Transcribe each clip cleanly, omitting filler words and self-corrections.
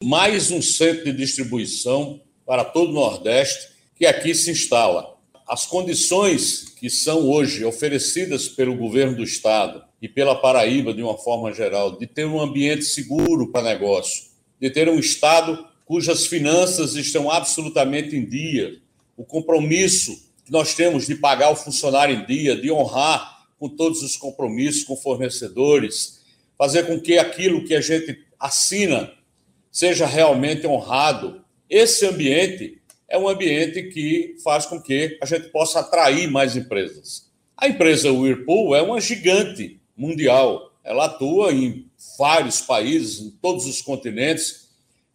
mais um centro de distribuição para todo o Nordeste que aqui se instala. As condições que são hoje oferecidas pelo governo do Estado e pela Paraíba, de uma forma geral, de ter um ambiente seguro para negócio, de ter um Estado cujas finanças estão absolutamente em dia, o compromisso que nós temos de pagar o funcionário em dia, de honrar com todos os compromissos com fornecedores, fazer com que aquilo que a gente assina seja realmente honrado. Esse ambiente é um ambiente que faz com que a gente possa atrair mais empresas. A empresa Whirlpool é uma gigante mundial. Ela atua em vários países, em todos os continentes,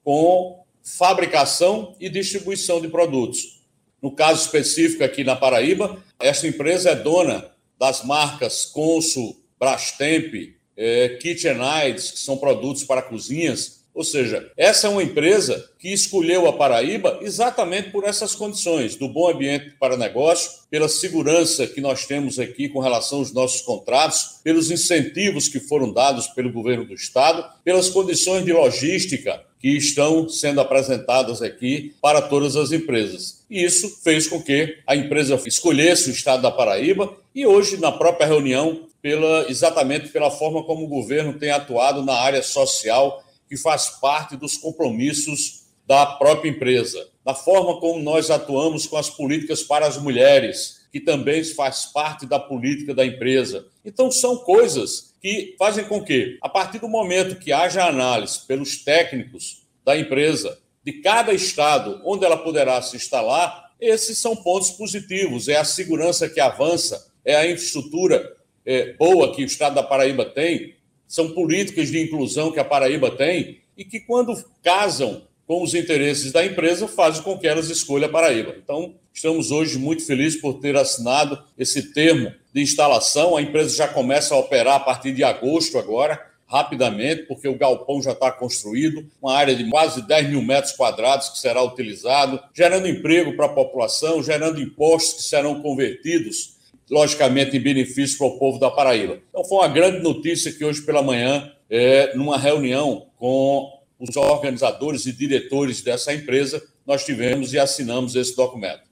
com fabricação e distribuição de produtos. No caso específico aqui na Paraíba, essa empresa é dona das marcas Consul, Brastemp, KitchenAids, que são produtos para cozinhas. Ou seja, essa é uma empresa que escolheu a Paraíba exatamente por essas condições, do bom ambiente para negócio, pela segurança que nós temos aqui com relação aos nossos contratos, pelos incentivos que foram dados pelo governo do Estado, pelas condições de logística que estão sendo apresentadas aqui para todas as empresas. E isso fez com que a empresa escolhesse o Estado da Paraíba e hoje, na própria reunião, exatamente pela forma como o governo tem atuado na área social, que faz parte dos compromissos da própria empresa, da forma como nós atuamos com as políticas para as mulheres, que também faz parte da política da empresa. Então, são coisas que fazem com que, a partir do momento que haja análise pelos técnicos da empresa, de cada estado onde ela poderá se instalar, esses são pontos positivos, é a segurança que avança, é a infraestrutura boa que o estado da Paraíba tem, são políticas de inclusão que a Paraíba tem e que, quando casam com os interesses da empresa, fazem com que elas escolham a Paraíba. Então, estamos hoje muito felizes por ter assinado esse termo de instalação. A empresa já começa a operar a partir de agosto agora, rapidamente, porque o galpão já está construído, uma área de quase 10 mil metros quadrados que será utilizado, gerando emprego para a população, gerando impostos que serão convertidos logicamente em benefício para o povo da Paraíba. Então foi uma grande notícia que hoje pela manhã, numa reunião com os organizadores e diretores dessa empresa, nós tivemos e assinamos esse documento.